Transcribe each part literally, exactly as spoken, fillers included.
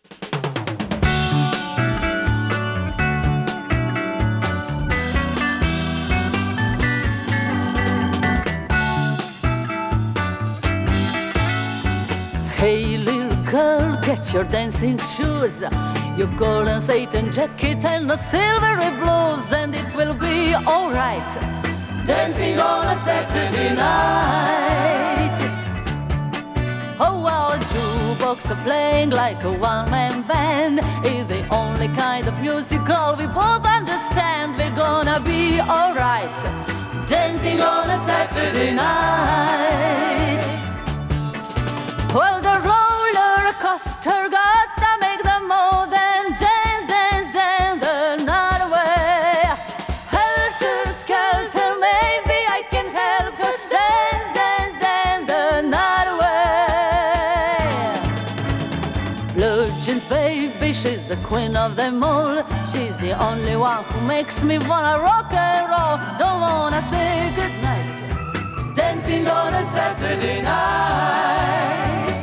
Hey little girl, get your dancing shoes, your golden satin jacket and a silvery blues, and it will be alright, dancing on a Saturday night. Oh well, a jukebox playing like a one-man band is the only kind of musical we both understand. We're gonna be alright, dancing on a Saturday night. Well, the roller coaster got to make the move and dance, dance, dance the night away. Helter skelter, maybe I can help her dance, dance, dance the night away. Blue jeans, baby, she's the queen of them all. She's the only one who makes me wanna rock and roll. Don't wanna say goodnight, dancing on a Saturday night.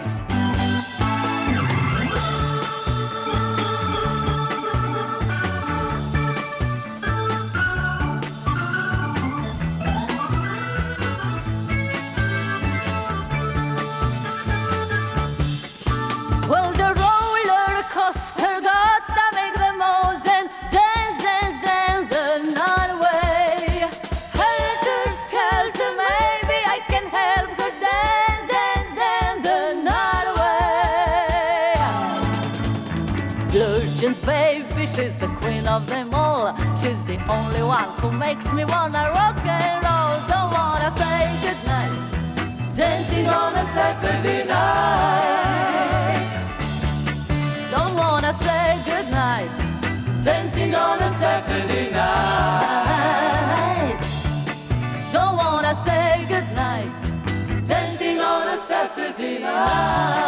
Well, the roller coaster got to make the most and dance, dance, dance the night away. Helter skelter, maybe I can help her dance, dance, dance the night away. Blue jeans, baby, she's the queen of them all. She's the only one who makes me wanna rock and roll. Don't wanna say goodnight, dancing on a Saturday night. Don't wanna say goodnight, dancing on a Saturday night. Don't wanna say goodnight, dancing on a Saturday night.